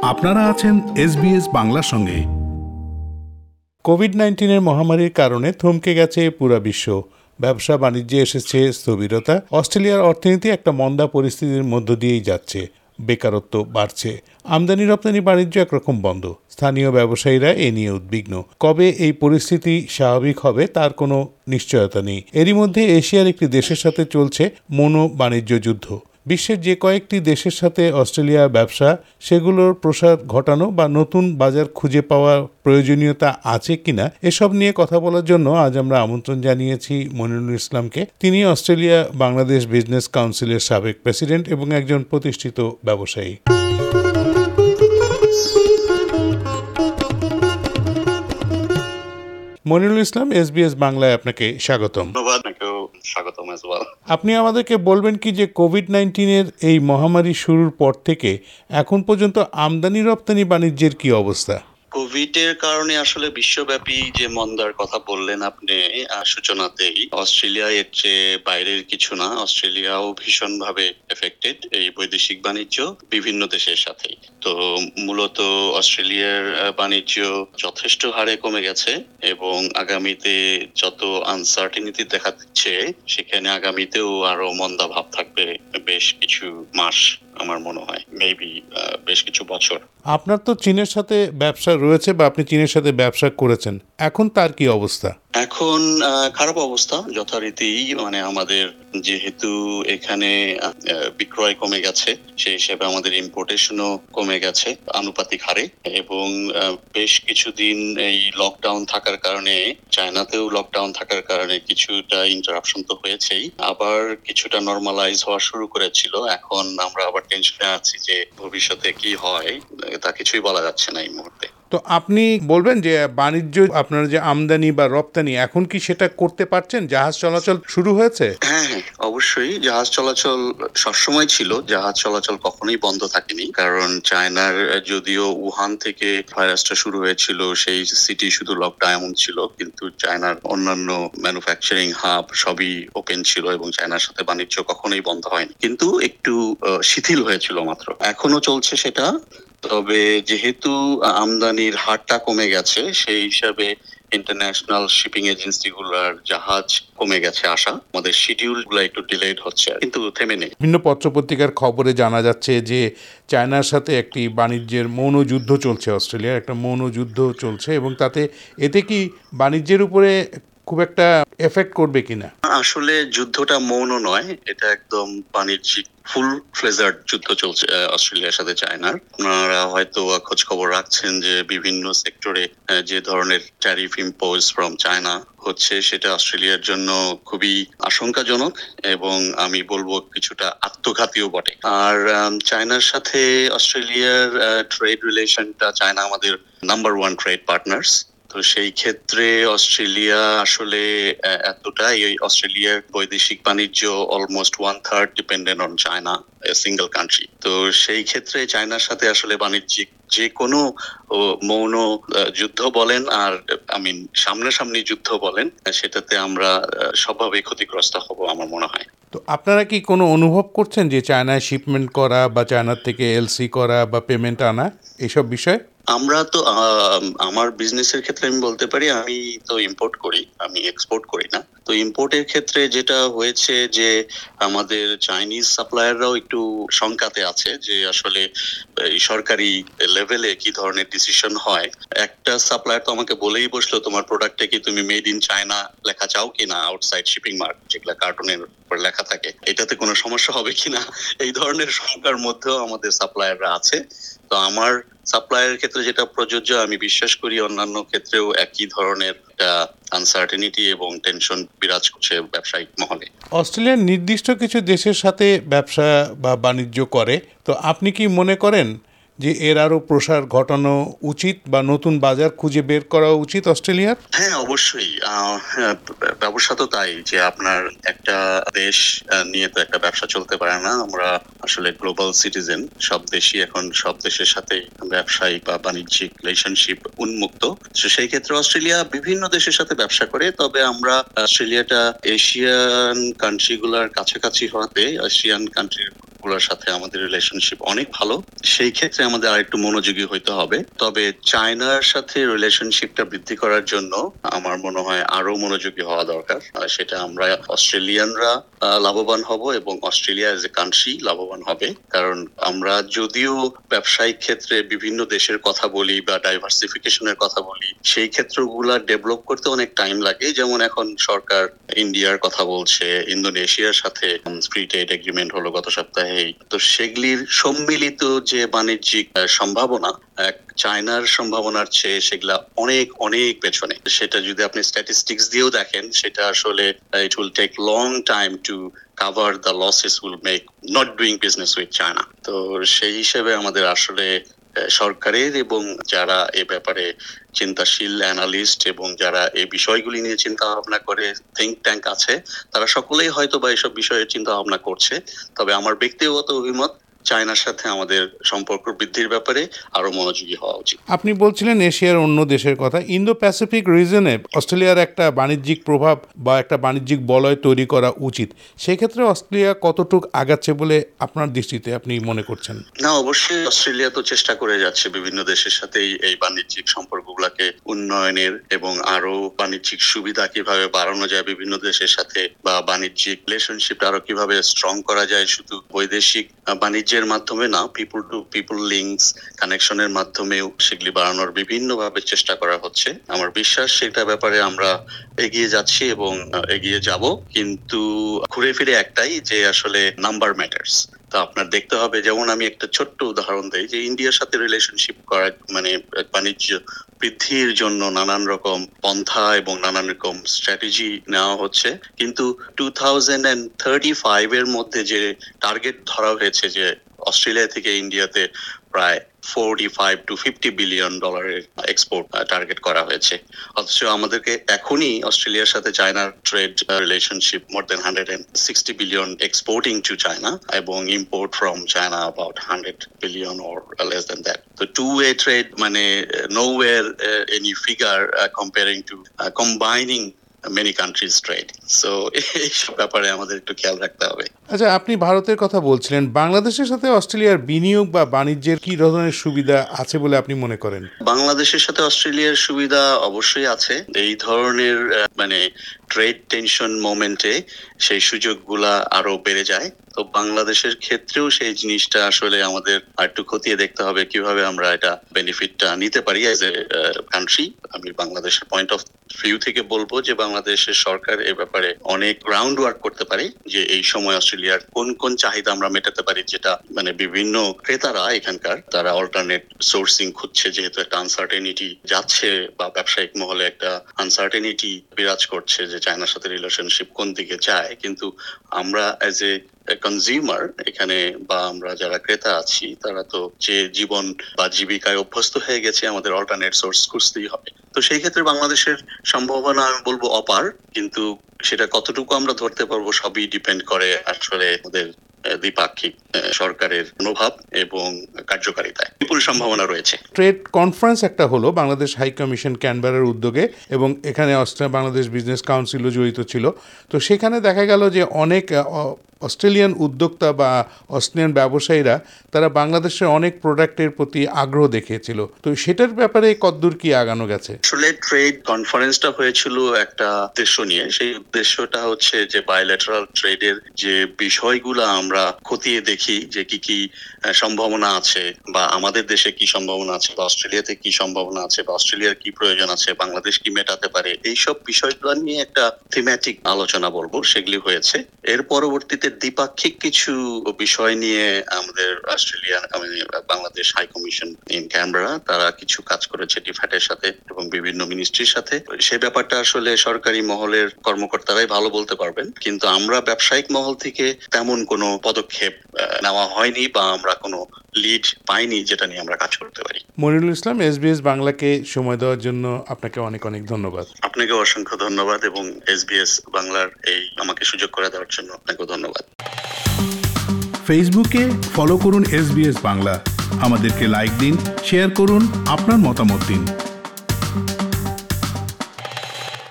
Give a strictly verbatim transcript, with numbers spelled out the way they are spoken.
আপনারা আছেন এসবিএস বাংলার সঙ্গে। কোভিড নাইন্টিনের মহামারীর কারণে থমকে গেছে পুরো বিশ্ব। ব্যবসা বাণিজ্যে এসেছে স্থবিরতা। অস্ট্রেলিয়ার অর্থনীতি একটা মন্দা পরিস্থিতির মধ্য দিয়েই যাচ্ছে। বেকারত্ব বাড়ছে, আমদানি রপ্তানি বাণিজ্য একরকম বন্ধ। স্থানীয় ব্যবসায়ীরা এ নিয়ে উদ্বিগ্ন। কবে এই পরিস্থিতি স্বাভাবিক হবে তার কোনো নিশ্চয়তা নেই। এরই মধ্যে এশিয়ার একটি দেশের সাথে চলছে মৌন বাণিজ্য যুদ্ধ। বিশ্বের যে কয়েকটি দেশের সাথে অস্ট্রেলিয়ার ব্যবসা, সেগুলোর প্রসার ঘটানো বা নতুন বাজার খুঁজে পাওয়ার প্রয়োজনীয়তা আছে কিনা, এসব নিয়ে কথা বলার জন্য আজ আমরা আমন্ত্রণ জানিয়েছি মনিরুল ইসলামকে। তিনি অস্ট্রেলিয়া বাংলাদেশ বিজনেস কাউন্সিলের সাবেক প্রেসিডেন্ট এবং একজন প্রতিষ্ঠিত ব্যবসায়ী। মনিরুল ইসলাম, এসবিএস বাংলায় আপনাকে স্বাগতম। আপনি আমাদেরকে বলবেন কি যে কোভিড নাইন্টিনের এই মহামারী শুরুর পর থেকে এখন পর্যন্ত আমদানি রপ্তানি বাণিজ্যের কি অবস্থা? কোভিড এর কারণে আসলে বিশ্বব্যাপী যে মন্দার কথা বললেন আপনি সূচনাতেই, অস্ট্রেলিয়া এর চেয়ে বাইরের কিছু না। অস্ট্রেলিয়াও ভীষণভাবে এফেক্টেড এই বৈদেশিক বাণিজ্য বিভিন্ন দেশের সাথে। তো মূলত অস্ট্রেলিয়ার বাণিজ্য যথেষ্ট হারে কমে গেছে এবং আগামীতে যত আনসার্টেনিটি দেখা দিচ্ছে, সেখানে আগামীতেও আরো মন্দা ভাব থাকবে বেশ কিছু মাস, আমার মনে হয় মেবি বেশ কিছু বছর। আপনার তো চীনের সাথে ব্যবসা রয়েছে বা আপনি চীনের সাথে ব্যবসা করেছেন, এখন তার কি অবস্থা? এখন খারাপ অবস্থা যথারীতি। মানে আমাদের যেহেতু এখানে বিক্রয় কমে গেছে, সেই হিসেবে আমাদের ইম্পোর্টেশনও কমে গেছে আনুপাতিক হারে। এবং বেশ কিছুদিন এই লকডাউন থাকার কারণে, চায়নাতেও লকডাউন থাকার কারণে কিছুটা ইন্টারাপশন তো হয়েছেই, আবার কিছুটা নর্মালাইজ হওয়া শুরু করেছিল। এখন আমরা আবার টেনশনে আছি যে ভবিষ্যতে কি হয়, তা কিছুই বলা যাচ্ছে না এই মুহূর্তে। তো আপনি বলবেন যে বাণিজ্য, আপনার যে আমদানি বা রপ্তানি, এখন কি সেটা করতে পারছেন? জাহাজ চলাচল শুরু হয়েছে? হ্যাঁ হ্যাঁ অবশ্যই জাহাজ চলাচল সবসময় ছিল। জাহাজ চলাচল কখনোই বন্ধ থাকেনি, কারণ চায়নার যদিও উহান থেকে ভাইরাসটা শুরু হয়েছিল, সেই সিটি শুধু লকডাউন ছিল, কিন্তু চায়নার অন্যান্য ম্যানুফ্যাকচারিং হাব সবই ওপেন ছিল এবং চায়নার সাথে বাণিজ্য কখনোই বন্ধ হয়নি, কিন্তু একটু শিথিল হয়েছিল মাত্র। এখনো চলছে সেটা। তবে যেহেতু আমদানির হারটা কমে গেছে, সেই হিসাবে ইন্টারন্যাশনাল শিপিং এজেন্সি গুলার জাহাজ কমে গেছে আসা। আমাদের শিডিউল গুলো একটু ডিলেড হচ্ছে, কিন্তু থেমে নেই। বিভিন্ন পত্রপত্রিকার খবরে জানা যাচ্ছে যে চায়নার সাথে একটি বাণিজ্যের মৌন যুদ্ধ চলছে, অস্ট্রেলিয়ার একটা মৌন যুদ্ধ চলছে, এবং তাতে এতে কি বাণিজ্যের উপরে খুব একটা এফেক্ট করবে কিনা? আসলে যুদ্ধটা মৌন নয়, এটা একদম বাণিজ্যিক ফুল ফ্লেজার যুদ্ধ চলছে অস্ট্রেলিয়ার সাথে চায়নার। আপনারা হয়তো খোঁজ খবর রাখছেন যে বিভিন্ন সেক্টরে যে ধরনের ট্যারিফ ইম্পোজ ফ্রম চায়না হচ্ছে, সেটা অস্ট্রেলিয়ার জন্য খুবই আশঙ্কাজনক এবং আমি বলবো কিছুটা আত্মঘাতীও বটে। আর চায়নার সাথে অস্ট্রেলিয়ার ট্রেড রিলেশনটা, চায়না আমাদের নাম্বার ওয়ান ট্রেড পার্টনার্স। তো সেই ক্ষেত্রে অস্ট্রেলিয়া আসলে এতটাই, অস্ট্রেলিয়ার বৈদেশিক বাণিজ্য almost one third dependent on China, single country. তো সেই ক্ষেত্রে চায়নার সাথে আসলে বাণিজ্যিক যে কোনো মৌন যুদ্ধ বলেন আর আই মিন সামনাসামনি যুদ্ধ বলেন, সেটাতে আমরা সবভাবে ক্ষতিগ্রস্ত হব আমার মনে হয়। তো আপনারা কি কোনো অনুভব করছেন যে চায়নায় শিপমেন্ট করা বা চায়নার থেকে এলসি করা বা পেমেন্ট আনা, এইসব বিষয়? আমরা তো আমার বিজনেসের ক্ষেত্রে আমি বলতে পারি, আমি তো ইম্পোর্ট করি, আমি এক্সপোর্ট করি না। তো ইম্পোর্টের ক্ষেত্রে যেটা হয়েছে যে আমাদের চাইনিজ সাপ্লায়াররাও একটু শঙ্কাতে আছে যে আসলে সরকারি লেভেলে কি ধরনের ডিসিশন হয়। একটা সাপ্লায়ার তো আমাকে বলেই বসলো, তোমার প্রোডাক্টে কি তুমি মেড ইন চায়না লেখা চাও কিনা, আউটসাইড শিপিং মার্ক যেগুলো কার্টুনের উপর লেখা থাকে, এটাতে কোনো সমস্যা হবে কিনা, এই ধরনের শঙ্কার মধ্যেও আমাদের সাপ্লায়াররা আছে। তো আমার সাপ্লাইয়ের ক্ষেত্রে যেটা প্রযোজ্য, আমি বিশ্বাস করি অন্যান্য ক্ষেত্রেও একই ধরনের একটা আনসার্টেনিটি এবং টেনশন বিরাজ করছে ব্যবসায়িক মহলে। অস্ট্রেলিয়ার নির্দিষ্ট কিছু দেশের সাথে ব্যবসা বা বাণিজ্য করে, তো আপনি কি মনে করেন যে এর আরো প্রসার ঘটানো উচিত বা নতুন বাজার খুঁজে বের করা উচিত অস্ট্রেলিয়ার? হ্যাঁ অবশ্যই, ব্যবসা তো তাই যে আপনার একটা দেশ নিয়ে তো একটা ব্যবসা চলতে পারে না। আমরা আসলে গ্লোবাল সিটিজেন, সব দেশই এখন সব দেশের সাথে ব্যবসায়িক বা বাণিজ্যিক রিলেশনশিপ উন্মুক্ত। সেই ক্ষেত্রে অস্ট্রেলিয়া বিভিন্ন দেশের সাথে ব্যবসা করে, তবে আমরা অস্ট্রেলিয়াটা এশিয়ান কান্ট্রি গুলার কাছাকাছি হওয়াতে, এশিয়ান কান্ট্রির গুলোর সাথে আমাদের রিলেশনশিপ অনেক ভালো। সেই ক্ষেত্রে আমাদের আরেকটু মনোযোগী হইতে হবে। তবে চায়নার সাথে রিলেশনশিপটা বৃদ্ধি করার জন্য আমার মনে হয় আরো মনোযোগী হওয়া দরকার। সেটা আমরা অস্ট্রেলিয়ানরা লাভবান হব এবং অস্ট্রেলিয়া এজ এ কান্ট্রি লাভবান হবে। কারণ আমরা যদিও ব্যবসায়িক ক্ষেত্রে বিভিন্ন দেশের কথা বলি বা ডাইভার্সিফিকেশনের কথা বলি, সেই ক্ষেত্রগুলা ডেভেলপ করতে অনেক টাইম লাগে। যেমন এখন সরকার ইন্ডিয়ার কথা বলছে, ইন্দোনেশিয়ার সাথে ফ্রি ট্রেড এগ্রিমেন্ট হলো গত সপ্তাহে। তো সেগুলির সম্মিলিত যে বাণিজ্যিক সম্ভাবনা এক চায়নার সম্ভাবনার চেয়ে সেগুলা অনেক অনেক পেছনে। সেটা যদি আপনি স্ট্যাটিস্টিক্স দিয়েও দেখেন, সেটা আসলে it will take long time to cover the losses will make not doing business with China. তো সেই হিসেবে আমাদের আসলে সরকারের এবং যারা এ ব্যাপারে চিন্তাশীল অ্যানালিস্ট এবং যারা এই বিষয়গুলি নিয়ে চিন্তা ভাবনা করে থিঙ্ক ট্যাঙ্ক আছে, তারা সকলেই হয়তো বা এইসব বিষয়ে চিন্তা ভাবনা করছে। তবে আমার ব্যক্তিগত অভিমত, চায়নার সাথে আমাদের সম্পর্ক বৃদ্ধির ব্যাপারে আরো মনোযোগী হওয়া উচিত। আপনি বলছিলেন এশিয়ার অন্য দেশের কথা। ইন্দো প্যাসিফিক রিজনে অস্ট্রেলিয়ার একটা বাণিজ্যিক প্রভাব বা একটা বাণিজ্যিক বলয় তৈরি করা উচিত। সেক্ষেত্রে অস্ট্রেলিয়া কতটুক আগাচ্ছে বলে আপনার দৃষ্টিতে আপনি মনে করছেন? না, অবশ্যই অস্ট্রেলিয়া তো চেষ্টা করে যাচ্ছে বিভিন্ন দেশের সাথে এই বাণিজ্যিক সম্পর্কগুলোকে উন্নয়নের এবং আরো বাণিজ্যিক সুবিধা কিভাবে বাড়ানো যায় বিভিন্ন দেশের সাথে, বা বাণিজ্যিক রিলেশনশিপ আরো কিভাবে স্ট্রং করা যায় শুধু বৈদেশিক বাণিজ্যের মাধ্যমে না, পিপল টু পিপল লিঙ্কস কানেকশনের মাধ্যমেও সেগুলি বাড়ানোর বিভিন্ন ভাবে চেষ্টা করা হচ্ছে। আমার বিশ্বাস সেটা ব্যাপারে আমরা এগিয়ে যাচ্ছি এবং এগিয়ে যাব। কিন্তু ঘুরে ফিরে একটাই, যে আসলে নাম্বার ম্যাটার্স। তো আপনার দেখতে হবে, যেমন আমি একটা ছোট্ট উদাহরণ দেই, যে ইন্ডিয়ার সাথে রিলেশনশিপ করার মানে বাণিজ্য বৃদ্ধির জন্য নানান রকম পন্থা এবং নানান রকম স্ট্র্যাটেজি নেওয়া হচ্ছে। কিন্তু two thousand and thirty five এর মধ্যে যে টার্গেট ধরা হয়েছে, যে অস্ট্রেলিয়া থেকে ইন্ডিয়াতে প্রায় forty five to fifty billion ডলারের এক্সপোর্ট টার্গেট করা হয়েছে। অথচ আমাদেরকে এখনই অস্ট্রেলিয়ার সাথে চায়নার trade relationship more than hundred and sixty billion exporting to China এবং import from China about hundred billion or less than that. তো টু ওয়ে ট্রেড মানে nowhere any figure comparing to combining many countries trade. So এইসব ব্যাপারে আমাদের একটু খেয়াল রাখতে হবে। আচ্ছা, আপনি ভারতের কথা বলছিলেন। বাংলাদেশের সাথে অস্ট্রেলিয়ার বিনিয়োগ বা বাণিজ্যের কি ধরনের সুবিধা আছে বলে আপনি মনে করেন? বাংলাদেশের সাথে অস্ট্রেলিয়ার সুবিধা অবশ্যই আছে। এই ধরনের মানে ট্রেড টেনশন মোমেন্টে সেই সুযোগগুলা আরো বেড়ে যায়। তো বাংলাদেশের ক্ষেত্রেও সেই জিনিসটা আসলে আমাদের আরেকটু খতিয়ে দেখতে হবে, কিভাবে আমরা এটা বেনিফিটটা নিতে পারি এজ এ কান্ট্রি। আমি বাংলাদেশের পয়েন্ট অফ ভিউ থেকে বলবো যে বাংলাদেশের সরকার এ ব্যাপারে অনেক গ্রাউন্ড ওয়ার্ক করতে পারে, যে এই সময় অস্ট্রেলিয়ার কোন কোন চাহিদা আমরা মেটাতে পারি, যেটা মানে বিভিন্ন ক্রেতারা এখানকার তারা অল্টারনেট সোর্সিং খুঁজছে, যেহেতু একটা আনসার্টেনিটি যাচ্ছে বা ব্যবসায়িক মহলে একটা আনসার্টেনিটি বিরাজ করছে যে চায়নার সাথে রিলেশনশিপ কোন দিকে যায়। কিন্তু আমরা এজ এ কনজিউমার এখানে বা আমরা যারা ক্রেতা আছি, তারা তো যে জীবন বা জীবিকায় অভ্যস্ত হয়ে গেছে, আমাদের অল্টারনেট সোর্স খুঁজতেই হবে। তো সেই ক্ষেত্রে বাংলাদেশের সম্ভাবনা আমি বলবো অপার, কিন্তু সেটা কতটুকু আমরা ধরতে পারবো সবই ডিপেন্ড করে আসলে আমাদের দ্বিপাক্ষিক সরকারের মনোভাব এবং কার্যকারিতায়। বিপুল সম্ভাবনা রয়েছে। ট্রেড কনফারেন্স একটা হলো বাংলাদেশ হাই কমিশন ক্যানবেরার উদ্যোগে, এবং এখানে অস্ট্রেলিয়া বাংলাদেশ বিজনেস কাউন্সিলও জড়িত ছিল। তো সেখানে দেখা গেল যে অনেক অস্ট্রেলিয়ান উদ্যোক্তা বা অস্ট্রেলিয়ান ব্যবসায়ীরা তারা বাংলাদেশের অনেক প্রোডাক্টের প্রতি আগ্রহ দেখিয়েছিল। তো সেটার ব্যাপারে কতদূর কি আগানো গেছে? আসলে ট্রেড কনফারেন্সটা হয়েছিল একটা উদ্দেশ্য নিয়ে। সেই উদ্দেশ্যটা হচ্ছে যে বায়োল্যাটারাল ট্রেডের যে বিষয়গুলো আমরা খতিয়ে দেখি, যে কি কি সম্ভাবনা আছে বা আমাদের দেশে কি সম্ভাবনা আছে বা অস্ট্রেলিয়াতে কি সম্ভাবনা আছে বা অস্ট্রেলিয়ার কি প্রয়োজন আছে, বাংলাদেশ কি মেটাতে পারে, এইসব বিষয়গুলো নিয়ে একটা থিমেটিক আলোচনা বলবো সেগুলি হয়েছে। এর পরবর্তীতে দ্বিপাক্ষিক কিছু বিষয় নিয়ে আমাদের Australia Bangladesh high commission in Canberra তারা কিছু কাজ করেছে ডিফ্যাটের সাথে এবং বিভিন্ন মিনিস্ট্রির সাথে। সেই ব্যাপারটা আসলে সরকারি মহলের কর্মকর্তারাই ভালো বলতে পারবেন, কিন্তু আমরা ব্যবসায়িক মহল থেকে তেমন কোনো পদক্ষেপ নেওয়া হয়নি বা আমরা কোনো লিড পাইনি যেটা নিয়ে আমরা কাজ করতে পারি। মনিরুল ইসলাম, এসবিএস বাংলাকে সময় দেওয়ার জন্য আপনাকে অনেক অনেক ধন্যবাদ। আপনাকে অসংখ্য ধন্যবাদ এবং এসবিএস বাংলার এই আমাকে সুযোগ করে দেওয়ার জন্য আপনাকে ধন্যবাদ। ফেসবুকে ফলো করুন এসবিএস বাংলা। আমাদেরকে লাইক দিন, শেয়ার করুন, আপনার মতামত দিন।